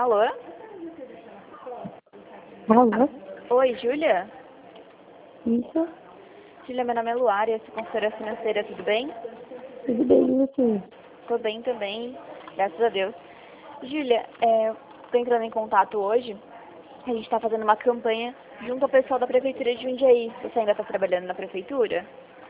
Alô? Alô? Oi, Júlia? Isso? Júlia, meu nome é Luara, eu sou consultora financeira, tudo bem? Tudo bem, e você? Tô bem também, graças a Deus. Júlia, tô entrando em contato hoje. A gente tá fazendo uma campanha junto ao pessoal da Prefeitura de Jundiaí. Você ainda tá trabalhando na Prefeitura?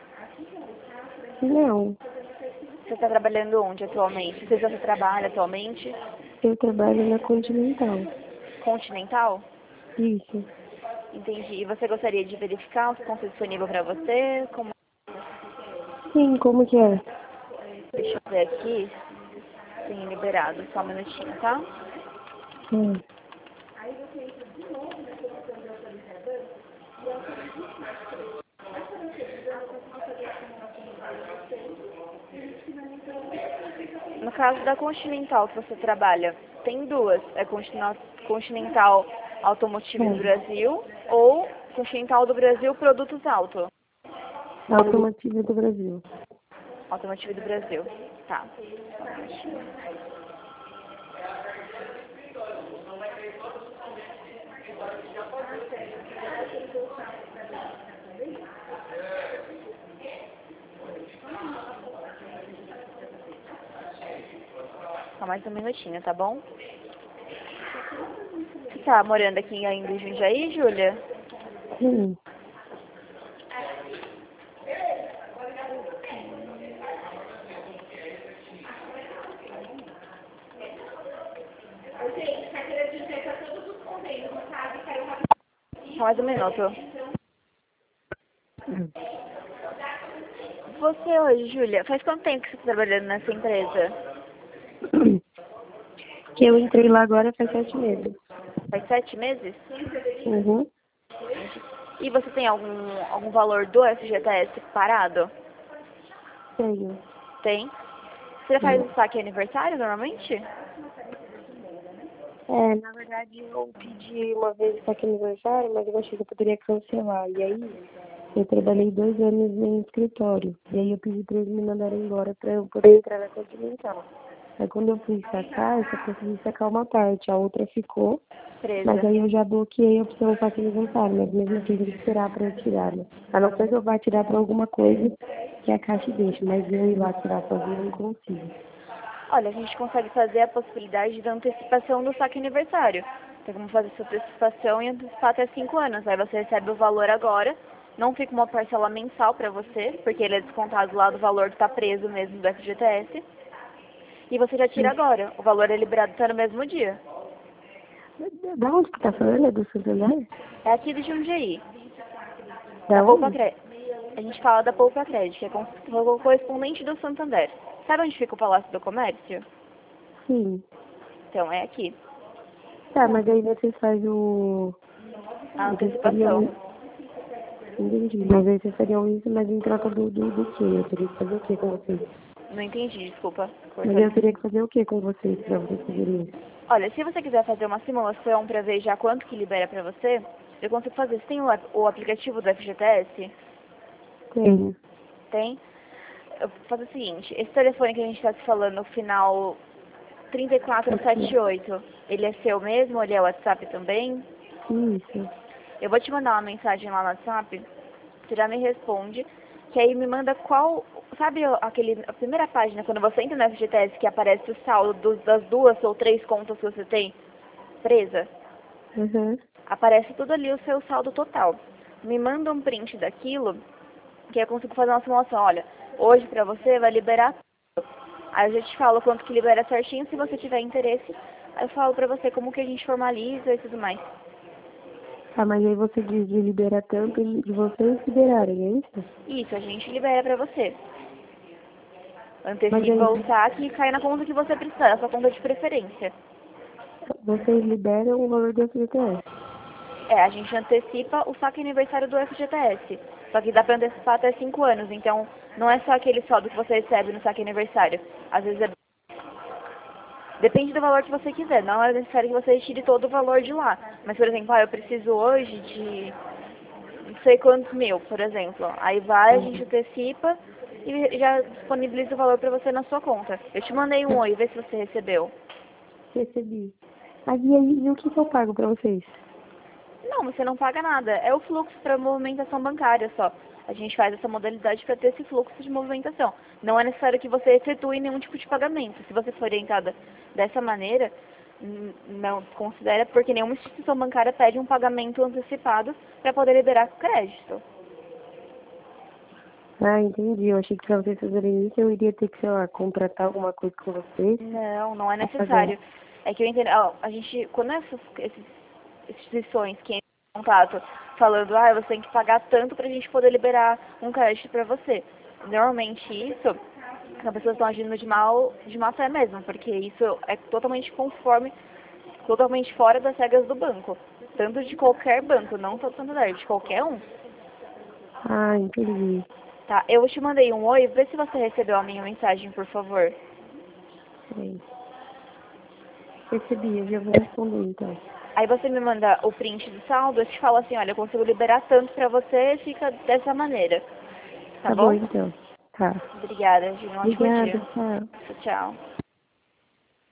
Não, Você tá trabalhando onde atualmente? Você já trabalha atualmente? eu trabalho na Continental. Continental? Isso. Entendi. E você gostaria de verificar se está disponível para você? Como... Sim, como que é? Deixa eu ver aqui. Sim, liberado. Só um minutinho, tá? Hum. No caso da Continental que você trabalha, tem duas. É Continental Automotive do É. Brasil ou Continental do Brasil Produtos Auto. Automotiva do Brasil. Automotive do Brasil. Tá. Só um minutinho. Só mais um minutinho, tá bom? Você tá morando aqui ainda em Jundiaí, Júlia? Sim. Só mais um minuto. Hum. Você hoje, Júlia, faz quanto tempo que você está trabalhando nessa empresa? Que eu entrei lá agora faz 7 meses. Faz 7 meses? Uhum. E você tem algum valor do FGTS parado? Tenho. Tem? Você faz Sim. o saque aniversário normalmente? Na verdade eu pedi uma vez para aqui aniversário, mas eu achei que eu poderia cancelar. E aí eu trabalhei 2 anos em escritório. E aí eu pedi para eles me mandarem embora para eu poder entrar na Continental. Aí quando eu fui sacar, eu só consegui sacar uma parte, a outra ficou, mas Presa. aí eu já bloqueei a opção saque aniversário, mas mesmo assim tem que esperar para eu tirar, né? A não ser que eu vá tirar para alguma coisa que a Caixa deixa, mas eu ir lá tirar sozinho eu não consigo. Olha, a gente consegue fazer a possibilidade da antecipação do saque aniversário. Tem como fazer essa antecipação e antecipar até 5 anos. Aí você recebe o valor agora, não fica uma parcela mensal para você, porque ele é descontado lá do valor que está preso mesmo do FGTS. E você já tira agora. O valor é liberado até no mesmo dia. Da onde que tá falando? É do Santander? É aqui de Jundiaí, da Da Poupa onde? Crédito. A gente fala da Poupa Crédito, que é o correspondente do Santander. Sabe onde fica o Palácio do Comércio? Sim. Então, é aqui. Tá, mas aí você faz o... A Vocês fariam... antecipação. Entendi. Mas aí vocês fariam isso, mas em troca do quê? Eu teria que fazer o quê com vocês? Não entendi, desculpa. Mas Cortou eu aqui. teria que fazer o quê com vocês pra vocês fazerem isso? Olha, se você quiser fazer uma simulação para ver já quanto que libera para você, eu consigo fazer. Você tem o aplicativo do FGTS? Tenho. Tem? Eu vou fazer o seguinte, esse telefone que a gente está se falando no final Aqui. 3478, ele é seu mesmo ou ele é WhatsApp também? Isso. Eu vou te mandar uma mensagem lá no WhatsApp, você já me responde, que aí me manda qual, sabe a primeira página, quando você entra no FGTS, que aparece o saldo das 2 ou 3 contas que você tem presa? Uhum. Aparece tudo ali o seu saldo total. Me manda um print daquilo, que eu consigo fazer uma simulação. Olha, hoje pra você vai liberar tudo. Aí eu já te falo quanto que libera certinho, se você tiver interesse, aí eu falo pra você como que a gente formaliza e tudo mais. Tá, mas aí você diz de liberar tanto e de vocês liberarem, é isso? Isso, a gente libera pra você. Mas Antecipa aí o saque e cai na conta que você precisar, a sua conta de preferência. vocês liberam o valor do FGTS. É, a gente antecipa o saque aniversário do FGTS. Só que dá pra antecipar até 5 anos, então não é só aquele saldo que você recebe no saque aniversário. Às vezes depende do valor que você quiser, não é necessário que você tire todo o valor de lá. Mas, por exemplo, eu preciso hoje de não sei quantos mil, por exemplo. Aí vai, a gente Uhum. antecipa e já disponibiliza o valor pra você na sua conta. Eu te mandei um oi, vê se você recebeu. Recebi. Mas e aí, e o que que eu pago pra vocês? Não, você não paga nada. É o fluxo para movimentação bancária só. A gente faz essa modalidade para ter esse fluxo de movimentação. Não é necessário que você efetue nenhum tipo de pagamento. Se você for orientada dessa maneira, não considera, porque nenhuma instituição bancária pede um pagamento antecipado para poder liberar crédito. Ah, entendi. Eu achei que pra vocês fazerem isso, eu iria ter que, sei lá, contratar alguma coisa com vocês Não, não é pra pagar. necessário. É que eu entendo, ó, a gente, quando essas instituições que entram em contato falando, você tem que pagar tanto pra gente poder liberar um crédito pra você. Normalmente isso, as pessoas estão agindo de má fé mesmo, porque isso é totalmente conforme, totalmente fora das regras do banco. Tanto de qualquer banco, não só do Santander, de qualquer um. Ah, entendi. Tá, eu te mandei um oi, vê se você recebeu a minha mensagem, por favor. Peraí. Recebi, eu já vou responder então. Aí você me manda o print do saldo, eu te falo assim, olha, eu consigo liberar tanto pra você, fica dessa maneira. Tá Tá bom bom? então. Tá. Obrigada, Gil. Um ótimo Obrigada, dia. tchau. Tchau.